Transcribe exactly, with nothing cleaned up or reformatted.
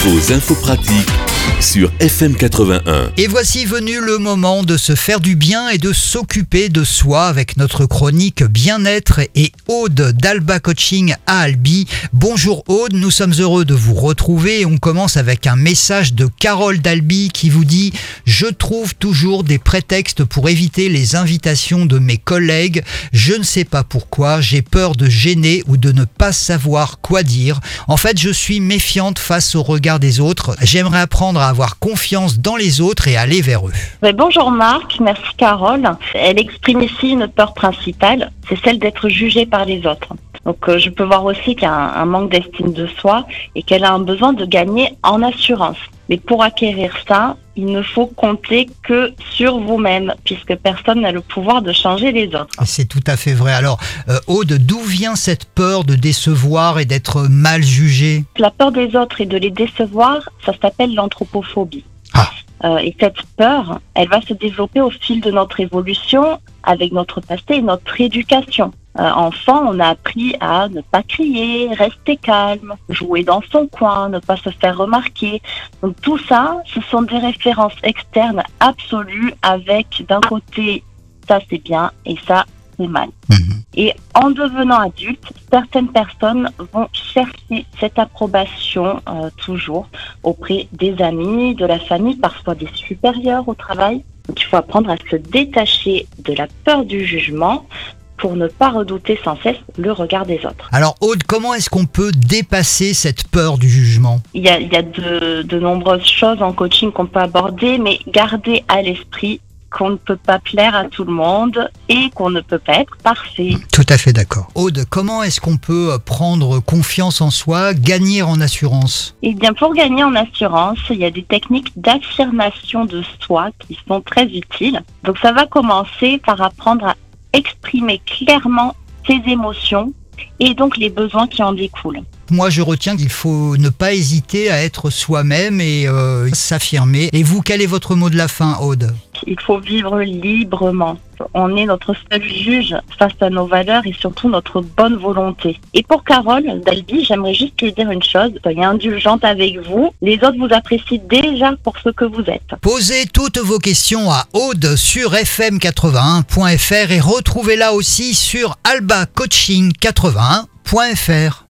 vos infos pratiques sur F M quatre-vingt-un. Et voici venu le moment de se faire du bien et de s'occuper de soi avec notre chronique Bien-être et Aude d'Alba Coaching à Albi. Bonjour Aude, nous sommes heureux de vous retrouver et on commence avec un message de Carole d'Albi qui vous dit « Je trouve toujours des prétextes pour éviter les invitations de mes collègues. Je ne sais pas pourquoi, j'ai peur de gêner ou de ne pas savoir quoi dire. En fait, je suis méfiante face au regard des autres. J'aimerais apprendre à avoir confiance dans les autres et aller vers eux. » Bonjour Marc, merci Carole. Elle exprime ici une peur principale, c'est celle d'être jugée par les autres. Donc euh, je peux voir aussi qu'il y a un, un manque d'estime de soi et qu'elle a un besoin de gagner en assurance. Mais pour acquérir ça, il ne faut compter que sur vous-même, puisque personne n'a le pouvoir de changer les autres. C'est tout à fait vrai. Alors, euh, Aude, d'où vient cette peur de décevoir et d'être mal jugée ? La peur des autres et de les décevoir, ça s'appelle l'anthropophobie. Ah. Euh, et cette peur, elle va se développer au fil de notre évolution, avec notre passé et notre éducation. Euh, enfant, on a appris à ne pas crier, rester calme, jouer dans son coin, ne pas se faire remarquer. Donc tout ça, ce sont des références externes absolues avec d'un côté, ça c'est bien et ça c'est mal. Mmh. Et en devenant adulte, certaines personnes vont chercher cette approbation euh, toujours auprès des amis, de la famille, parfois des supérieurs au travail. Donc il faut apprendre à se détacher de la peur du jugement pour ne pas redouter sans cesse le regard des autres. Alors Aude, comment est-ce qu'on peut dépasser cette peur du jugement ? Il y a, il y a de, de nombreuses choses en coaching qu'on peut aborder, mais garder à l'esprit qu'on ne peut pas plaire à tout le monde et qu'on ne peut pas être parfait. Tout à fait d'accord. Aude, comment est-ce qu'on peut prendre confiance en soi, gagner en assurance ? Eh bien, pour gagner en assurance, il y a des techniques d'affirmation de soi qui sont très utiles. Donc, ça va commencer par apprendre à exprimer clairement ses émotions et donc les besoins qui en découlent. Moi, je retiens qu'il faut ne pas hésiter à être soi-même et euh, s'affirmer. Et vous, quel est votre mot de la fin, Aude ? Il faut vivre librement. On est notre seul juge face à nos valeurs et surtout notre bonne volonté. Et pour Carole d'Albi, j'aimerais juste lui dire une chose. Soyez indulgente avec vous. Les autres vous apprécient déjà pour ce que vous êtes. Posez toutes vos questions à Aude sur F M quatre-vingt-un point F R et retrouvez-la aussi sur alba coaching quatre-vingt-un point F R.